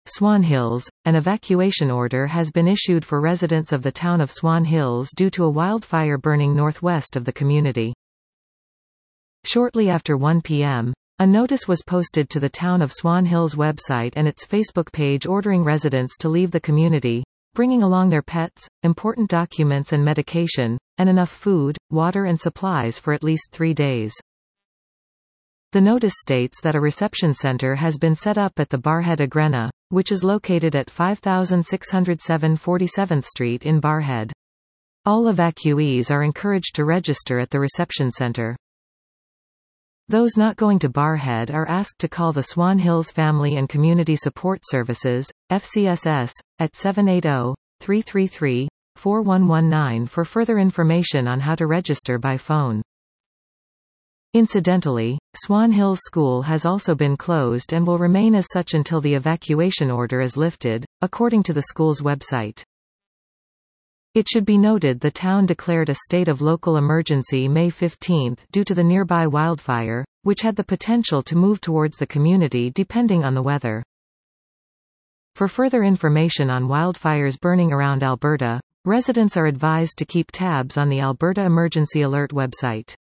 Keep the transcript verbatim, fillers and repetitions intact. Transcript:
Swan Hills, an evacuation order has been issued for residents of the town of Swan Hills due to a wildfire burning northwest of the community. Shortly after one p m, a notice was posted to the Town of Swan Hills website and its Facebook page ordering residents to leave the community, bringing along their pets, important documents and medication, and enough food, water and supplies for at least three days. The notice states that a reception center has been set up at the Barrhead Agrena, which is located at five thousand six hundred seven forty-seventh Street in Barrhead. All evacuees are encouraged to register at the reception center. Those not going to Barrhead are asked to call the Swan Hills Family and Community Support Services, F C S S, at seven eight zero, three three three, four one one nine for further information on how to register by phone. Incidentally, Swan Hills School has also been closed and will remain as such until the evacuation order is lifted, according to the school's website. It should be noted the town declared a state of local emergency May fifteenth due to the nearby wildfire, which had the potential to move towards the community depending on the weather. For further information on wildfires burning around Alberta, residents are advised to keep tabs on the Alberta Emergency Alert website.